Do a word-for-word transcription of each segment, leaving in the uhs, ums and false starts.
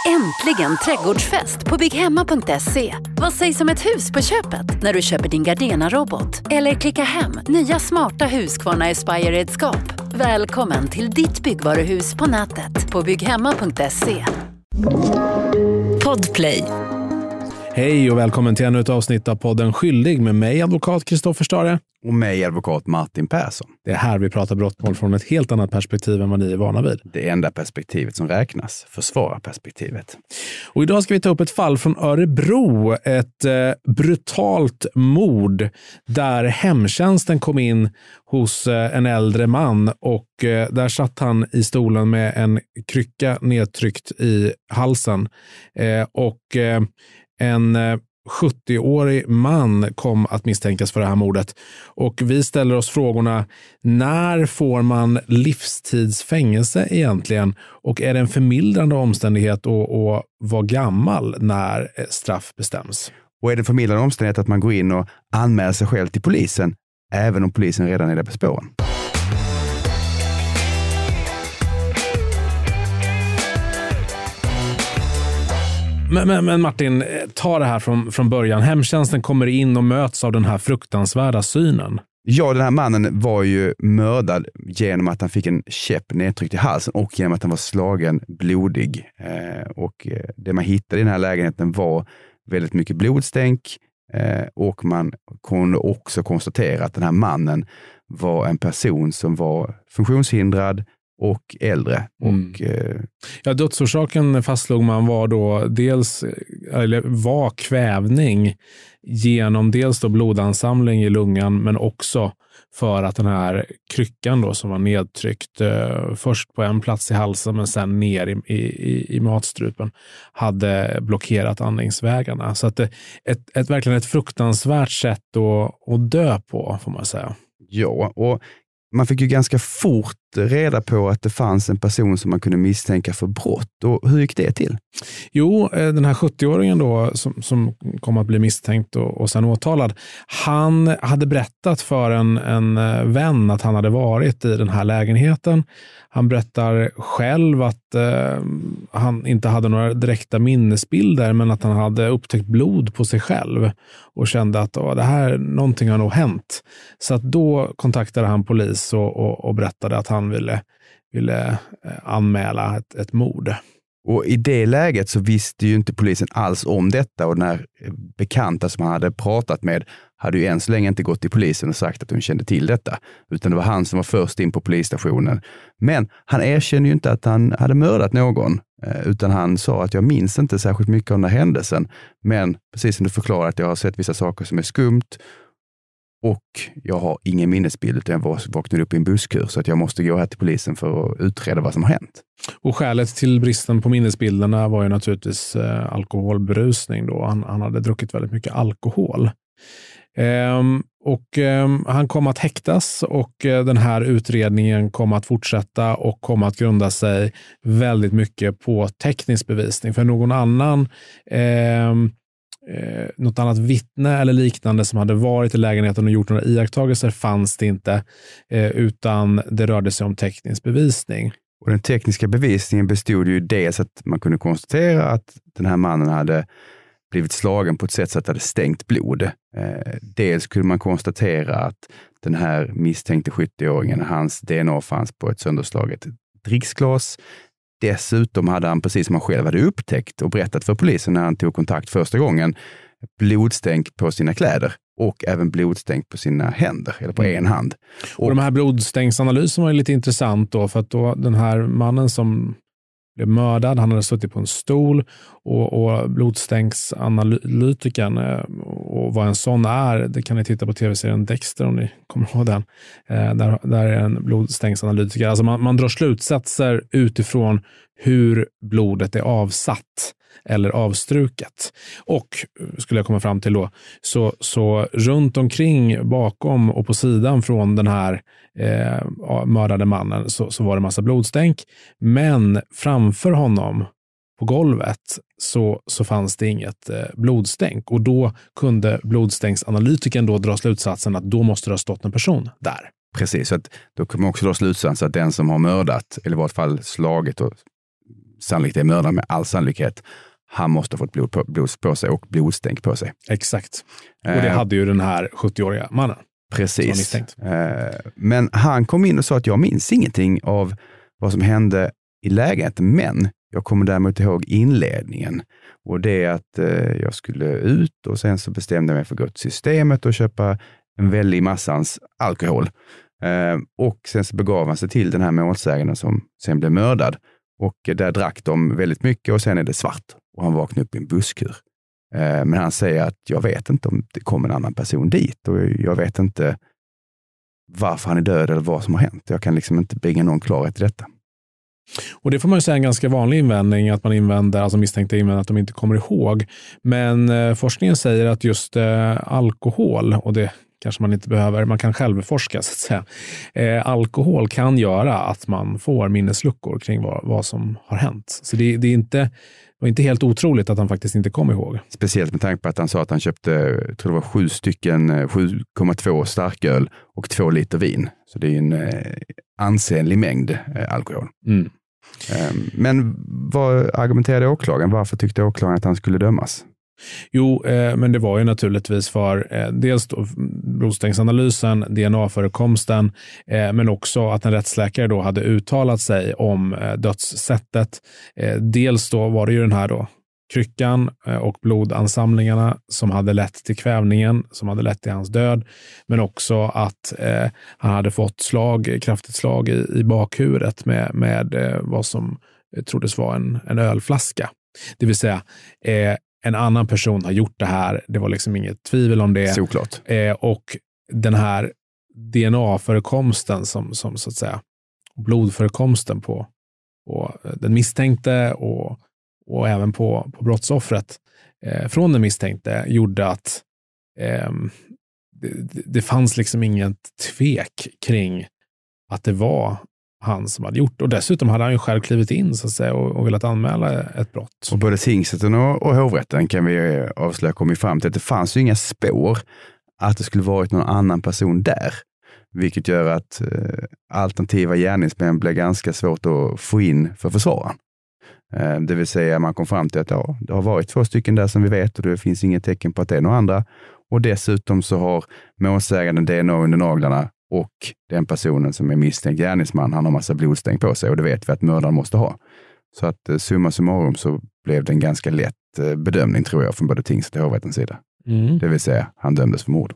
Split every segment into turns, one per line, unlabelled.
Äntligen trädgårdsfest på bygghemma punkt se. Vad sägs om ett hus på köpet när du köper din Gardena-robot? Eller klicka hem nya smarta Husqvarna Aspire-redskap. Välkommen till ditt byggvaruhus på nätet på bygghemma punkt se. Podplay.
Hej och välkommen till ännu ett avsnitt av podden Skyldig med mig, advokat Kristoffer Stare.
Och mig, advokat Martin Persson.
Det är här vi pratar brottmål från ett helt annat perspektiv än vad ni är vana vid.
Det enda perspektivet som räknas, försvararperspektivet.
Och idag ska vi ta upp ett fall från Örebro. Ett eh, brutalt mord där hemtjänsten kom in hos eh, en äldre man. Och eh, där satt han i stolen med en krycka nedtryckt i halsen. Eh, och eh, en... Eh, sjuttio-årig man kom att misstänkas för det här mordet. Och vi ställer oss frågorna: när får man livstidsfängelse egentligen? Och är det en förmildrande omständighet att, att vara gammal när straff bestäms?
Och är det en förmildrande omständighet att man går in och anmäler sig själv till polisen även om polisen redan är där på spåren?
Men, men, men Martin, ta det här från, från början. Hemtjänsten kommer in och möts av den här fruktansvärda synen.
Ja, den här mannen var ju mördad genom att han fick en käpp nedtryckt i halsen och genom att han var slagen blodig. Eh, och det man hittade i den här lägenheten var väldigt mycket blodstänk. Eh, och man kunde också konstatera att den här mannen var en person som var funktionshindrad och äldre.
Mm.
Och, eh,
ja, dödsorsaken fastslog man var då dels, eller var kvävning genom dels då blodansamling i lungan, men också för att den här kryckan då som var nedtryckt eh, först på en plats i halsen men sen ner i, i, i matstrupen hade blockerat andningsvägarna. Så att det, ett, ett, verkligen ett fruktansvärt sätt att, att dö på, får man säga.
Ja, och man fick ju ganska fort reda på att det fanns en person som man kunde misstänka för brott. Och hur gick det till?
Jo, den här sjuttio-åringen då som, som kom att bli misstänkt och, och sen åtalad, han hade berättat för en, en vän att han hade varit i den här lägenheten. Han berättar själv att eh, han inte hade några direkta minnesbilder, men att han hade upptäckt blod på sig själv och kände att åh, det här, någonting har nog hänt. Så att då kontaktade han polis och, och, och berättade att han ville, ville anmäla ett, ett mord.
Och i det läget så visste ju inte polisen alls om detta, och den här bekanta som han hade pratat med hade ju än så länge inte gått till polisen och sagt att hon kände till detta, utan det var han som var först in på polisstationen. Men han erkände ju inte att han hade mördat någon, utan han sa att jag minns inte särskilt mycket om den här händelsen, men precis som du förklarar att jag har sett vissa saker som är skumt och jag har ingen minnesbild, utan jag vaknade upp i en busskur så att jag måste gå här till polisen för att utreda vad som har hänt.
Och skälet till bristen på minnesbilderna var ju naturligtvis eh, alkoholberusning då. Han, han hade druckit väldigt mycket alkohol. Ehm, och ehm, han kom att häktas och eh, den här utredningen kom att fortsätta och kom att grunda sig väldigt mycket på teknisk bevisning. För någon annan ehm, Eh, något annat vittne eller liknande som hade varit i lägenheten och gjort några iakttagelser fanns det inte, eh, utan det rörde sig om teknisk bevisning.
Och den tekniska bevisningen bestod ju dels att man kunde konstatera att den här mannen hade blivit slagen på ett sätt så att det hade stängt blod. Eh, dels kunde man konstatera att den här misstänkte sjuttio-åringen, hans D N A fanns på ett sönderslaget dricksglas. Dessutom hade han, precis som han själv hade upptäckt och berättat för polisen när han tog kontakt första gången, blodstänk på sina kläder och även blodstänk på sina händer, eller på en hand.
Och, och de här blodstänksanalyserna var ju lite intressant då, för att då den här mannen som blev mördad, han hade suttit på en stol och, och blodstänksanalytikern, och vad en sån är, det kan ni titta på tv-serien Dexter om ni kommer ihåg den. Eh, där, där är en blodstänksanalytiker. Alltså man, man drar slutsatser utifrån hur blodet är avsatt eller avstruket. Och skulle jag komma fram till då, så, så runt omkring, bakom och på sidan från den här eh, mördade mannen så, så var det massa blodstänk. Men framför honom på golvet så, så fanns det inget eh, blodstänk. Och då kunde blodstänksanalytikern då dra slutsatsen att då måste det ha stått en person där.
Precis, så att då kan man också dra slutsatsen att den som har mördat, eller i vart fall slagit och sannolikt är mördaren med all sannolikhet. Han måste ha fått blod på, blod på sig och blodstänk på sig.
Exakt. Och det eh, hade ju den här sjuttioåriga mannen.
Precis. Eh, men han kom in och sa att jag minns ingenting av vad som hände i lägenheten, men jag kommer däremot ihåg inledningen. Och det är att eh, jag skulle ut och sen så bestämde jag mig för att gå till systemet och köpa en väldig massans alkohol. Eh, och sen så begav han sig till den här målsäganden som sen blev mördad. Och där drack de väldigt mycket och sen är det svart. Och han vaknade upp i en busskur. Eh, men han säger att jag vet inte om det kom en annan person dit. Och jag vet inte varför han är död eller vad som har hänt. Jag kan liksom inte bringa någon klarhet i detta.
Och det får man ju säga en ganska vanlig invändning, att man invänder, alltså misstänkta invänder att de inte kommer ihåg. Men eh, forskningen säger att just eh, alkohol, och det kanske man inte behöver, man kan självforska så att säga. Eh, alkohol kan göra att man får minnesluckor kring vad, vad som har hänt. Så det, det är inte, det var inte helt otroligt att han faktiskt inte kom ihåg.
Speciellt med tanke på att han sa att han köpte, jag tror det var sju stycken, sju komma två starköl och två liter vin. Så det är en eh, ansenlig mängd eh, alkohol. Mm. Eh, men vad argumenterade åklagaren? Varför tyckte åklagaren att han skulle dömas?
Jo, eh, men det var ju naturligtvis för eh, dels då blodstängsanalysen, D N A-förekomsten, eh, men också att en rättsläkare då hade uttalat sig om eh, dödssättet. Eh, dels då var det ju den här då kryckan eh, och blodansamlingarna som hade lett till kvävningen, som hade lett till hans död, men också att eh, han hade fått slag, kraftigt slag i, i bakhuvudet med, med eh, vad som eh, troddes vara en, en ölflaska. Det vill säga, eh, en annan person har gjort det här. Det var liksom inget tvivel om det.
Såklart.
Eh, och den här D N A-förekomsten som, som så att säga blodförekomsten på, på den misstänkte och, och även på, på brottsoffret eh, från den misstänkte gjorde att eh, det, det fanns liksom ingen tvek kring att det var han som hade gjort. Och dessutom hade han ju själv klivit in så att säga, och, och velat anmäla ett brott.
Och både tingsrätten och, och hovrätten kan vi avslöja kommit fram till att det fanns ju inga spår att det skulle varit någon annan person där. Vilket gör att eh, alternativa gärningsmän blir ganska svårt att få in för försvararen. Eh, det vill säga man kom fram till att ja, det har varit två stycken där som vi vet och det finns inget tecken på att det är några andra. Och dessutom så har målsäganden D N A under naglarna och den personen som är misstänkt gärningsman, han har massa blodstänk på sig och det vet vi att mördaren måste ha. Så att eh, summa summarum så blev det en ganska lätt eh, bedömning tror jag från både tingsrätt och hovrättens sida. Mm. Det vill säga, han dömdes för mord.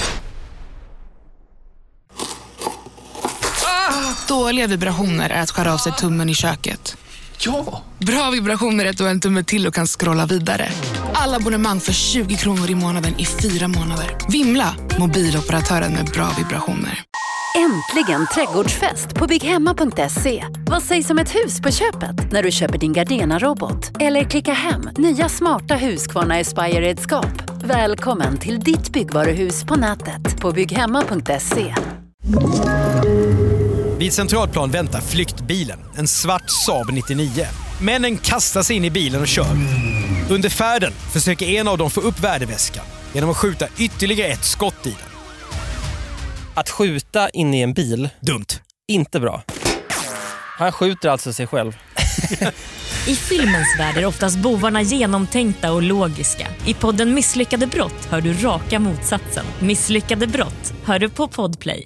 Ah, dåliga vibrationer är att skära av sig tummen i köket.
Ja!
Bra vibrationer är att du har en tumme till och kan scrolla vidare. Alla abonnemang för tjugo kronor i månaden i fyra månader. Vimla! Mobiloperatören med bra vibrationer.
Äntligen trädgårdsfest på bygghemma punkt se. Vad sägs om ett hus på köpet när du köper din Gardena-robot? Eller klicka hem nya smarta Husqvarna Aspire-redskap. Välkommen till ditt byggvaruhus på nätet på bygghemma punkt se.
Vid Centralplan väntar flyktbilen, en svart Saab nittionio. Männen kastar sig in i bilen och kör. Under färden försöker en av dem få upp värdeväskan genom att skjuta ytterligare ett skott i den.
Att skjuta in i en bil?
Dumt.
Inte bra. Han skjuter alltså sig själv.
I filmens värld är oftast bovarna genomtänkta och logiska. I podden Misslyckade brott hör du raka motsatsen. Misslyckade brott hör du på Podplay.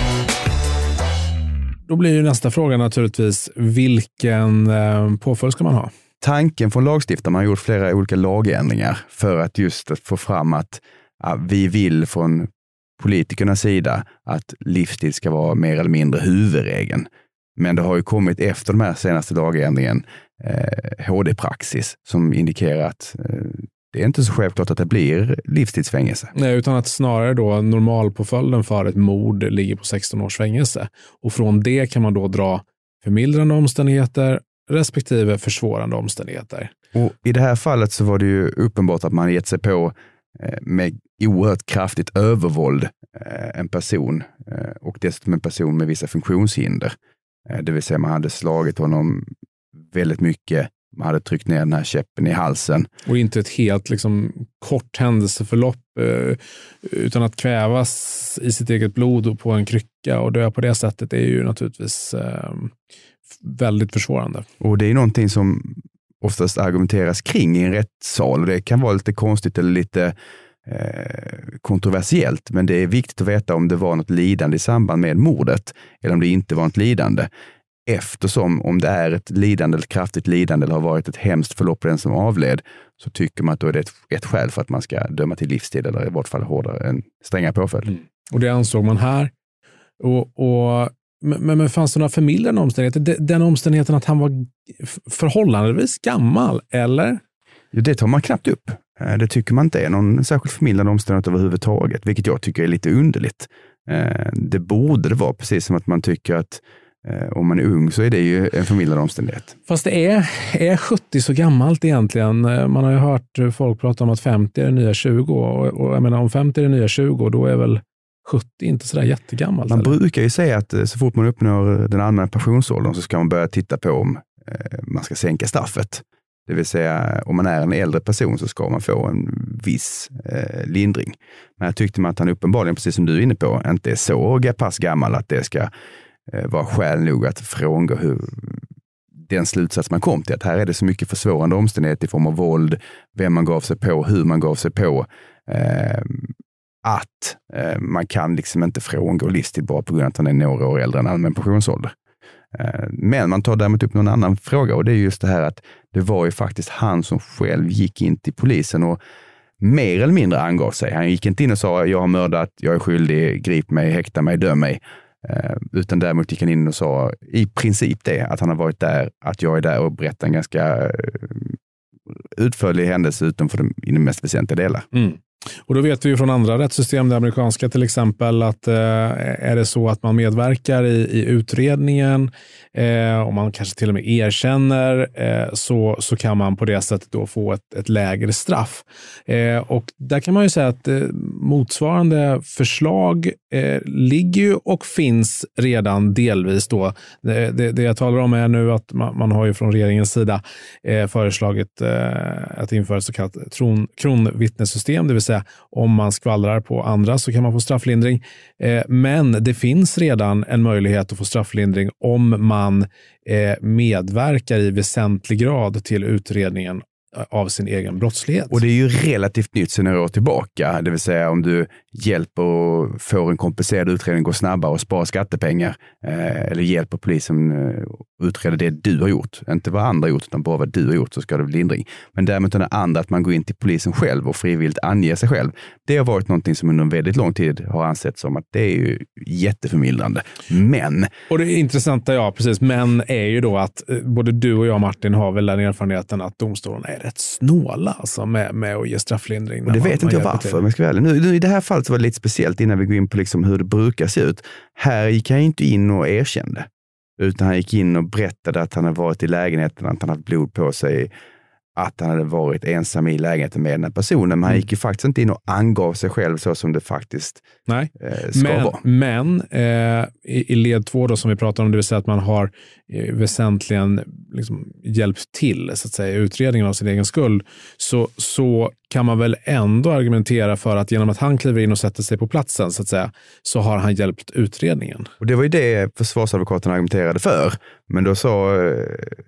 Då blir ju nästa fråga naturligtvis, vilken eh, påföljd ska man ha?
Tanken från lagstiftaren, man har gjort flera olika lagändringar för att just få fram att ja, vi vill från politikernas sida att livstid ska vara mer eller mindre huvudregeln. Men det har ju kommit efter de här senaste lagändringen eh, H D-praxis som indikerar att eh, det är inte så självklart att det blir livstidsfängelse.
Nej, utan att snarare då normalpåföljden för ett mord ligger på sexton års fängelse. Och från det kan man då dra förmildrande omständigheter respektive försvårande omständigheter.
Och i det här fallet så var det ju uppenbart att man gett sig på eh, med oerhört kraftigt övervåld eh, en person eh, och dessutom en person med vissa funktionshinder. Eh, det vill säga man hade slagit honom väldigt mycket. Man hade tryckt ner den här käppen i halsen.
Och inte ett helt liksom, kort händelseförlopp eh, utan att kvävas i sitt eget blod och på en krycka och dö på det sättet är ju naturligtvis eh, väldigt försvårande.
Och det är någonting som oftast argumenteras kring i en rättssal. Det kan vara lite konstigt eller lite eh, kontroversiellt, men det är viktigt att veta om det var något lidande i samband med mordet eller om det inte var något lidande. Eftersom om det är ett lidande eller kraftigt lidande eller har varit ett hemskt förlopp på den som avled, så tycker man att då är det ett, ett skäl för att man ska döma till livstid eller i vart fall hårdare, en strängare påföljd. Mm.
Och det ansåg man här. Och, och, men, men fanns det några förmildrande omständigheter? Den omständigheten att han var förhållandevis gammal, eller?
Ja, det tar man knappt upp. Det tycker man inte är någon särskilt förmildrande omständighet överhuvudtaget, vilket jag tycker är lite underligt. Det borde det vara, precis som att man tycker att om man är ung så är det ju en förmildrande omständighet.
Fast det är, är sjuttio så gammalt egentligen. Man har ju hört folk prata om att femtio är det nya tjugo. Och, och jag menar, om femtio är det nya tjugo, då är väl sjuttio inte sådär jättegammalt.
Man
eller?
brukar ju säga att så fort man uppnår den allmänna pensionsåldern så ska man börja titta på om eh, man ska sänka straffet. Det vill säga, om man är en äldre person så ska man få en viss eh, lindring. Men jag tyckte man att han uppenbarligen, precis som du är inne på, inte är så pass gammal att det ska eh, vara skäl nog att frångå hur den slutsats man kom till. Att här är det så mycket försvårande omständigheter i form av våld, vem man gav sig på, hur man gav sig på. Eh, att eh, man kan liksom inte frångå livstid bara på grund av att han är några år äldre än allmän pensionsålder. Eh, men man tar däremot upp någon annan fråga, och det är just det här att det var ju faktiskt han som själv gick in till polisen och mer eller mindre angav sig. Han gick inte in och sa jag har mördat, jag är skyldig, grip mig, häkta mig, döm mig. Eh, utan däremot gick han in och sa i princip det, att han har varit där, att jag är där och berättar en ganska eh, utförlig händelse utom för de, i de mest väsentliga delar.
Mm. Och då vet vi ju från andra rättssystem, det amerikanska till exempel, att eh, är det så att man medverkar i, i utredningen eh, och man kanske till och med erkänner eh, så, så kan man på det sättet då få ett, ett lägre straff. Eh, och där kan man ju säga att eh, motsvarande förslag eh, ligger ju och finns redan delvis då. Det, det, det jag talar om är nu att man, man har ju från regeringens sida eh, föreslagit eh, att införa ett så kallat tron, kronvittnessystem, det vill säga om man skvallrar på andra så kan man få strafflindring. Eh, men det finns redan en möjlighet att få strafflindring om man eh, medverkar i väsentlig grad till utredningen av sin egen brottslighet.
Och det är ju relativt nytt sedan några år tillbaka. Det vill säga om du hjälper och får en komplicerad utredning gå snabbare och spara skattepengar eh, eller hjälper polisen eh, utreda det du har gjort. Inte vad andra har gjort utan bara vad du har gjort, så ska det bli lindring. Men däremot den andra, att man går in till polisen själv och frivilligt anger sig själv. Det har varit någonting som under en väldigt lång tid har ansetts som att det är ju jätteförmildrande. Men...
Och det intressanta, ja precis, men är ju då att eh, både du och jag, Martin, har väl den erfarenheten att domstolen är rätt snåla alltså, med, med att ge strafflindring.
Och det vet inte jag varför, men ska väl. Nu, nu, i det här fallet så var det lite speciellt innan vi går in på liksom hur det brukar se ut. Här gick han inte in och erkände, utan han gick in och berättade att han hade varit i lägenheten, att han hade blod på sig, att han hade varit ensam i lägenheten med den här personen. Men han gick ju faktiskt inte in och angav sig själv så som det faktiskt
Nej.
Eh, ska
men,
vara.
Men eh, i, i led två då som vi pratar om, det vill säga att man har eh, väsentligen liksom, hjälpt till så att säga, utredningen av sin egen skuld, så, så kan man väl ändå argumentera för att genom att han kliver in och sätter sig på platsen så att säga, så har han hjälpt utredningen.
Och det var ju det försvarsadvokaten argumenterade för. Men då sa eh,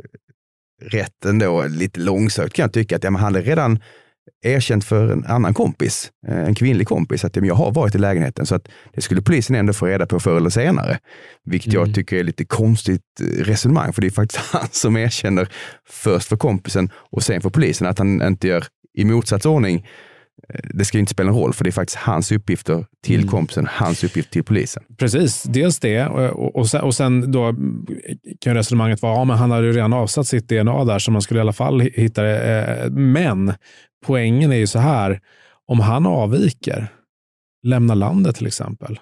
rätten då lite långsökt, kan jag tycka, att ja, men han hade redan erkänt för en annan kompis, en kvinnlig kompis, att ja, men jag har varit i lägenheten, så att det skulle polisen ändå få reda på förr eller senare. Vilket mm. jag tycker är lite konstigt resonemang, för det är faktiskt han som erkänner först för kompisen och sen för polisen, att han inte gör i motsatsordning. Det ska inte spela en roll, för det är faktiskt hans uppgifter till mm. kompisen, hans uppgift till polisen.
Precis, dels det och, och, sen, och sen då kan resonemanget vara, ja men han hade ju redan avsatt sitt D N A där så man skulle i alla fall hitta det. Men poängen är ju så här, om han avviker, lämnar landet till exempel,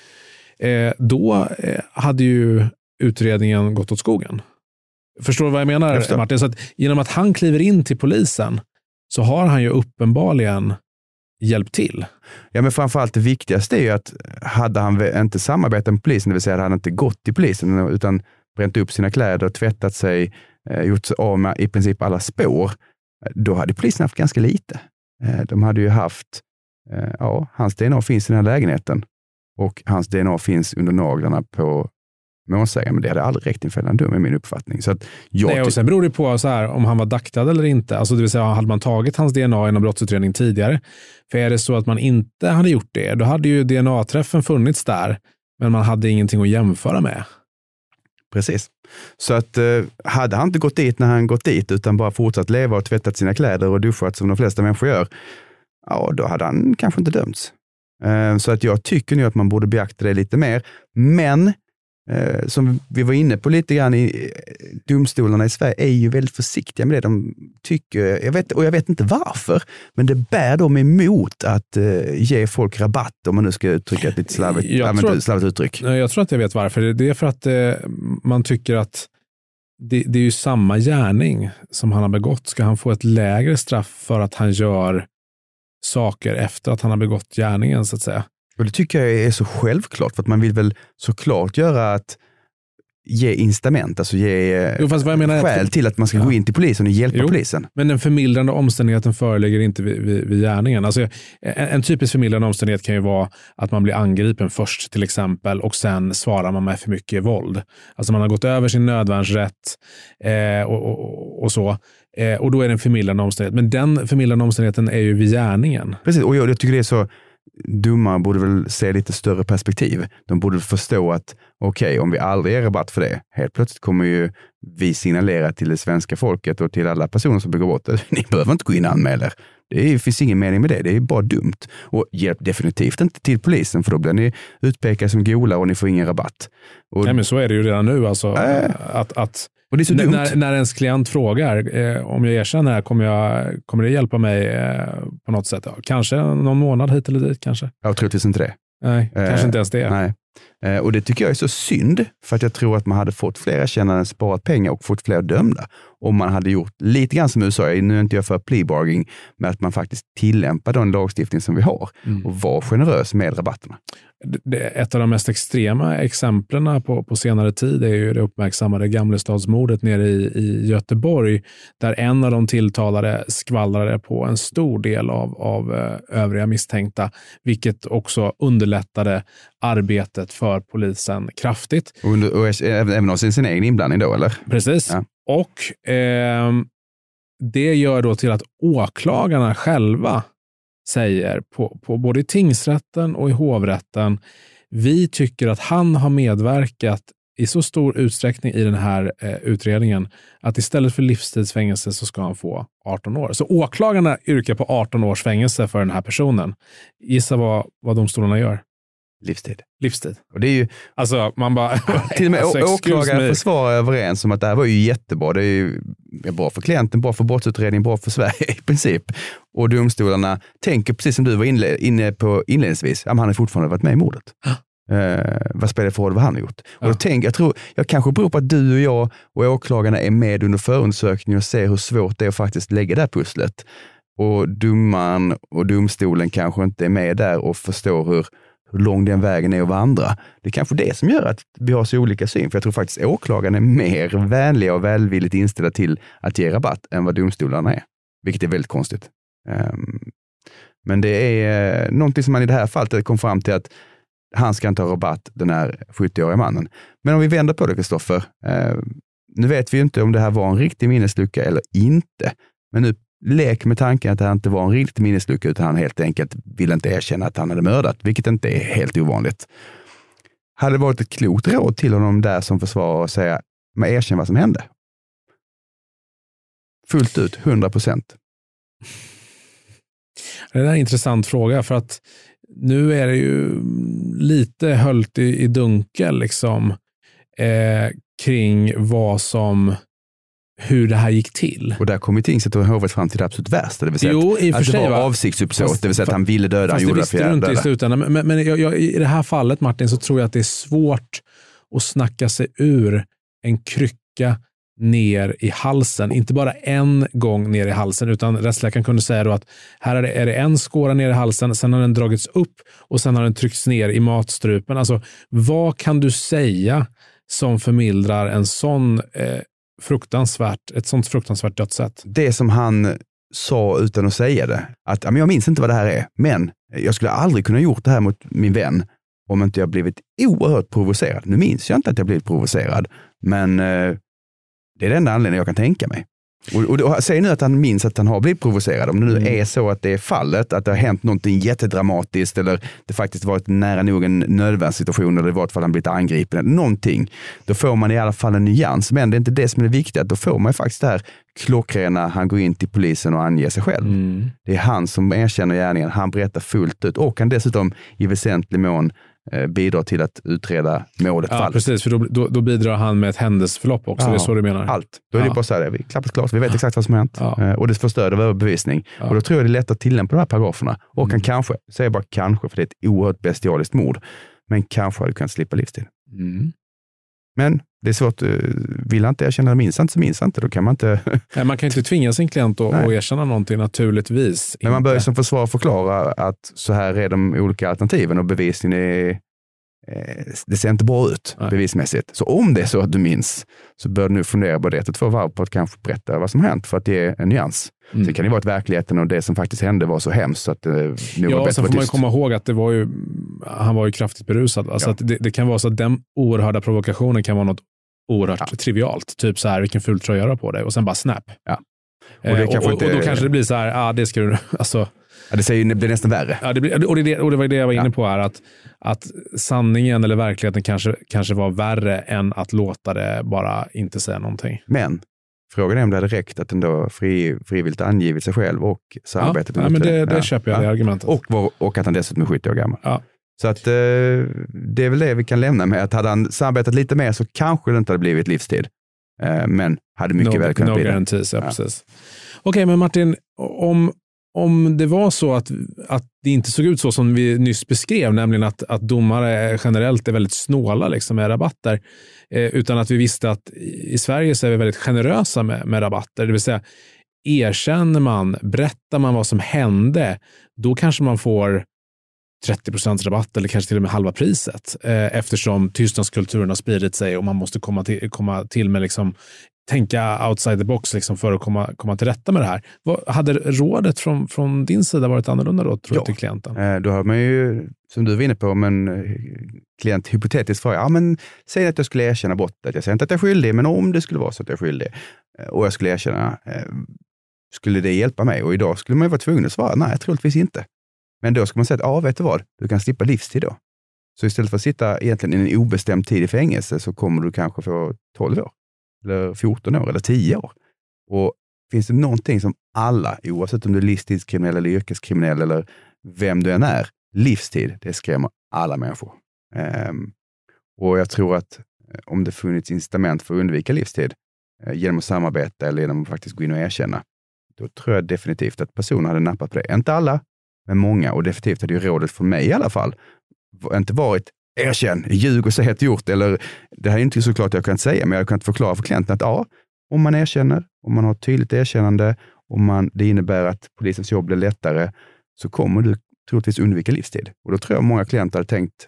då hade ju utredningen gått åt skogen. Förstår du vad jag menar, jag Martin? Så att genom att han kliver in till polisen så har han ju uppenbarligen hjälpt till.
Ja, men framförallt det viktigaste är ju att hade han inte samarbetat med polisen, det vill säga att han inte gått till polisen utan bränt upp sina kläder, tvättat sig, gjort sig av med i princip alla spår, då hade polisen haft ganska lite. De hade ju haft, ja, hans D N A finns i den här lägenheten och hans D N A finns under naglarna på målsägare, men det hade aldrig räckt en fällande dom i min uppfattning. Så att jag
Nej, och sen beror det på så här, om han var daktad eller inte. Alltså det vill säga, hade man tagit hans D N A i en brottsutredning tidigare? För är det så att man inte hade gjort det, då hade ju D N A-träffen funnits där, men man hade ingenting att jämföra med.
Precis. Så att eh, hade han inte gått dit när han gått dit, utan bara fortsatt leva och tvättat sina kläder och duschat som de flesta människor gör, ja, då hade han kanske inte dömts. Eh, så att jag tycker nu att man borde beakta det lite mer. Men eh, som vi var inne på lite grann, i domstolarna i Sverige är ju väldigt försiktiga med det de tycker. Jag vet, och jag vet inte varför, men det bär dem emot att eh, ge folk rabatt, om man nu ska uttrycka ett lite slarvigt,
att,
slarvigt uttryck.
Jag tror att jag vet varför. Det är för att eh, man tycker att det, det är ju samma gärning som han har begått. Ska han få ett lägre straff för att han gör saker efter att han har begått gärningen, så att säga?
Och det tycker jag är så självklart, för att man vill väl såklart göra att ge incitament, alltså ge
jo, fast vad jag menar
skäl
att,
till att man ska ja. gå in till polisen och hjälpa jo, polisen.
Men den förmildrande omständigheten föreligger inte vid, vid, vid gärningen. Alltså, en, en typisk förmildrande omständighet kan ju vara att man blir angripen först till exempel, och sen svarar man med för mycket våld. Alltså man har gått över sin nödvärnsrätt eh, och, och, och så. Eh, och då är det en förmildrande omständighet. Men den förmildrande omständigheten är ju vid gärningen.
Precis, och jag, jag tycker det är så, domare borde väl se lite större perspektiv. De borde förstå att okej, okay, om vi aldrig ger rabatt för det, helt plötsligt kommer ju vi signalera till det svenska folket och till alla personer som begår brott att ni behöver inte gå in och anmäla er. Det är, finns ingen mening med det, det är bara dumt. Och hjälp definitivt inte till polisen, för då blir ni utpekade som gola och ni får ingen rabatt. Och,
Nej, men så är det ju redan nu. Alltså, äh, att, att
och det är så
n-
dumt.
När, när ens klient frågar eh, om jag erkänner här, kommer, jag, kommer det hjälpa mig eh, på något sätt? Ja, kanske någon månad hit eller dit kanske.
Jag tror inte det.
Nej, eh, kanske inte ens det.
Nej. Eh, och det tycker jag är så synd, för att jag tror att man hade fått fler erkännanden, sparat pengar och fått fler dömda om man hade gjort lite grann som U S A. Nu är inte jag för plea bargaining, med att man faktiskt tillämpar den lagstiftning som vi har mm. och var generös med rabatterna.
Ett av de mest extrema exemplen på, på senare tid är ju det uppmärksammade Gamlestadsmordet nere i, i Göteborg, där en av de tilltalade skvallrade på en stor del av, av övriga misstänkta, vilket också underlättade arbetet för polisen kraftigt.
Och, under, och även av sin, sin egen inblandning då, eller?
Precis. Ja. Och eh, det gör då till att åklagarna själva säger på, på både i tingsrätten och i hovrätten, vi tycker att han har medverkat i så stor utsträckning i den här eh, utredningen att istället för livstidsfängelse så ska han få arton år. Så åklagarna yrkar på arton års fängelse för den här personen. Gissa vad, vad domstolarna gör?
Livstid.
Livstid.
Och det är ju,
alltså man bara...
till och med
alltså,
åklagare försvarar överens om att det här var ju jättebra. Det är ju bra för klienten, bra för brottsutredningen, bra för Sverige i princip. Och domstolarna tänker, precis som du var inle- inne på inledningsvis, ja, han har fortfarande varit med i mordet. Eh, vad spelar det för roll vad han har gjort? Ja. Och då tänker, jag tror, jag kanske beror på att du och jag och åklagarna är med under förundersökningen och ser hur svårt det är att faktiskt lägga det här pusslet. Och domaren och domstolen kanske inte är med där och förstår hur hur lång den vägen är att vandra. Det är kanske det som gör att vi har så olika syn. För jag tror faktiskt åklagaren är mer vänliga och välvilligt inställda till att ge rabatt än vad domstolarna är. Vilket är väldigt konstigt. Um, men det är uh, någonting som man i det här fallet kom fram till, att han ska inte ha rabatt, den här sjuttioåriga mannen. Men om vi vänder på det, Kristoffer. Uh, nu vet vi ju inte om det här var en riktig minneslucka eller inte. Men nu lek med tanken att det här inte var en riktig minneslucka, utan han helt enkelt ville inte erkänna att han hade mördat, vilket inte är helt ovanligt. Hade det varit ett klokt råd till honom där som försvarar och säga, men erkänn vad som hände? Fullt ut, hundra procent.
Det är en intressant fråga, för att nu är det ju lite höllt i, i dunkel liksom, eh, kring vad som hur det här gick till.
Och där kom ju tingsrätt och hovrätt fram till det absolut värsta, det vill säga
jo,
att, att det var avsiktsuppsåt, det vill säga att han ville döda, han gjorde det för
inte i slutändan. Men, men jag, jag, i det här fallet, Martin, så tror jag att det är svårt att snacka sig ur en krycka ner i halsen. Inte bara en gång ner i halsen, utan rättsläkaren kunde säga då att här är det, är det en skåra ner i halsen, sen har den dragits upp och sen har den tryckts ner i matstrupen. Alltså, vad kan du säga som förmildrar en sån eh, fruktansvärt, ett sånt fruktansvärt dödssätt?
Det som han sa utan att säga det, att jag minns inte vad det här är, men jag skulle aldrig kunna gjort det här mot min vän om inte jag blivit oerhört provocerad. Nu minns jag inte att jag blivit provocerad, men eh, det är den enda anledningen jag kan tänka mig. Och, och säg nu att han minns att han har blivit provocerad. Om det nu mm. är så att det är fallet, att det har hänt någonting jättedramatiskt eller det faktiskt varit nära nog en nödvärnssituation eller i vart fall han blivit angripen eller någonting, då får man i alla fall en nyans. Men det är inte det som är det viktiga. Då får man faktiskt det här klockrena, han går in till polisen och anger sig själv. Mm. Det är han som erkänner gärningen. Han berättar fullt ut och kan dessutom i väsentlig mån bidrar till att utreda målet.
Ja,
fall.
Precis, för då, då, då bidrar han med ett händelseförlopp också, ja, det är så du menar?
Allt. Då är ja. det bara så här, vi klappat klart, vi vet exakt vad som har hänt. Ja. Och det får stöd av överbevisning. Ja. Och då tror jag det är lätt att tillämpa de här paragraferna. Och mm. kan kanske, säger bara kanske, för det är ett oerhört bestialiskt mord, men kanske hade du kunnat slippa livstid. Mm. Men det är svårt, vill han inte erkänna, minns inte så minns inte, då kan man inte...
Nej, man kan inte tvinga sin klient att erkänna någonting naturligtvis.
Men man bör som försvar förklara att så här är de olika alternativen och bevisningen är, det ser inte bra ut Nej. bevismässigt. Så om det är så att du minns så bör du nu fundera på det ett två varv på att kanske berätta vad som har hänt för att det är en nyans. Mm. Så kan det vara att verkligheten och det som faktiskt hände var så hemskt så att det nu
ja,
var bättre.
Så får man ju komma ihåg att det var ju, han var ju kraftigt berusad. Alltså ja. att det, det kan vara så att den oerhörda provokationen kan vara något oerhört ja. trivialt. Typ så här, vilken ful tröja du har på dig och sen bara snap.
Ja.
Och, det eh, och, inte, och då kanske det blir så här, ja ah, det ska du, alltså...
Ja, det, säger, det blir nästan värre.
Ja, det blir, och, det, och det var det jag var inne på här, att, att sanningen eller verkligheten kanske, kanske var värre än att låta det bara inte säga någonting.
Men frågan är om det hade räckt att ändå fri, frivilligt angivit sig själv och samarbetet.
Ja, ja men det, det ja. köper jag, ja. det argumentet.
Och, var, och att han dessutom är sjuttio år gammal.
Ja.
Så att eh, det är väl det vi kan lämna med. Att hade han samarbetat lite mer så kanske det inte hade blivit livstid. Eh, men hade mycket no, väl kunnat
no
bli det.
Garantis, ja, ja. Precis. Okej, men Martin, om Om det var så att, att det inte såg ut så som vi nyss beskrev, nämligen att, att domare generellt är väldigt snåla liksom, med rabatter, eh, utan att vi visste att i Sverige så är vi väldigt generösa med, med rabatter, det vill säga erkänner man, berättar man vad som hände, då kanske man får trettio procent rabatt eller kanske till och med halva priset, eh, eftersom tystnadskulturen har spridit sig och man måste komma till, komma till med liksom tänka outside the box liksom för att komma, komma till rätta med det här. Vad, hade rådet från, från din sida varit annorlunda då, tror
ja.
du, till klienten?
Eh, då har man ju, som du var inne på, om en klient hypotetiskt frågar, ja men säg att jag skulle erkänna brottet. Jag säger inte att jag är skyldig, men om det skulle vara så att jag är skyldig eh, och jag skulle erkänna, eh, skulle det hjälpa mig? Och idag skulle man ju vara tvungen att svara, nej, troligtvis inte. Men då ska man säga att, ja vet du vad, du kan slippa livstid då. Så istället för att sitta egentligen i en obestämd tid i fängelse så kommer du kanske få tolv år. Eller fjorton år eller tio år. Och finns det någonting som alla, oavsett om du är livstidskriminell eller yrkeskriminell eller vem du än är, livstid, det skrämmer alla människor. Um, och jag tror att om det funnits incitament för att undvika livstid uh, genom att samarbeta eller genom att faktiskt gå in och erkänna, då tror jag definitivt att personer hade nappat på det. Inte alla, men många. Och definitivt hade ju rådet för mig i alla fall inte varit erkänn, ljug och säg att gjort. Eller, det här är inte såklart jag kan säga, men jag kan förklara för klienten att ja, om man erkänner, om man har ett tydligt erkännande, om man, det innebär att polisens jobb blir lättare, så kommer du troligtvis undvika livstid. Och då tror jag många klienter hade tänkt,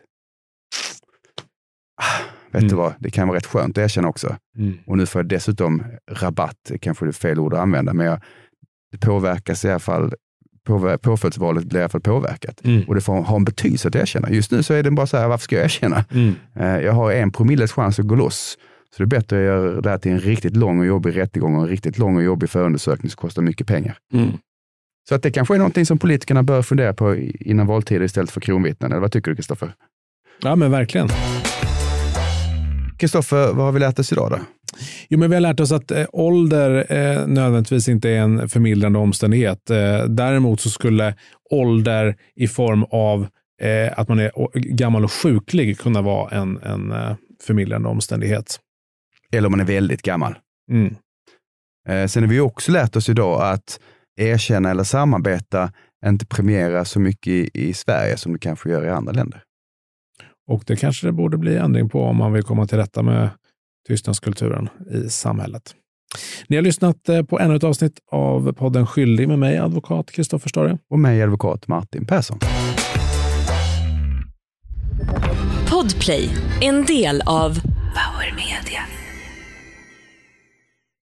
ah, vet mm. du vad, det kan vara rätt skönt att erkänna också. Mm. Och nu får jag dessutom rabatt, kanske det är fel ord att använda, men jag, det påverkas i alla fall, på, påföljdsvalet blir i alla fall påverkat. Mm. Och det får ha en betydelse att erkänna. Just nu så är det bara så här, varför ska jag erkänna? Mm. Uh, jag har en promilles chans att gå loss. Så det är bättre att göra det här till en riktigt lång och jobbig rättegång och en riktigt lång och jobbig förundersökning som kostar mycket pengar. Mm. Så att det kanske är någonting som politikerna bör fundera på innan valtider istället för kronvittnen. Eller vad tycker du, Kristoffer?
Ja, men verkligen.
Kristoffer, vad har vi lärt oss idag då?
Jo, men vi har lärt oss att eh, ålder eh, nödvändigtvis inte är en förmildrande omständighet. Eh, däremot så skulle ålder i form av eh, att man är gammal och sjuklig kunna vara en, en eh, förmildrande omständighet.
Eller om man är väldigt gammal.
Mm.
Eh, sen har vi också lärt oss idag att erkänna eller samarbeta inte premiera så mycket i, i Sverige som det kanske gör i andra länder.
Och det kanske det borde bli ändring på om man vill komma till rätta med tystnadskulturen i samhället. Ni har lyssnat på ännu ett avsnitt av podden Skyldig med mig, advokat Kristoffer Stare.
Och mig, advokat Martin Persson.
Podplay, en del av Power Media.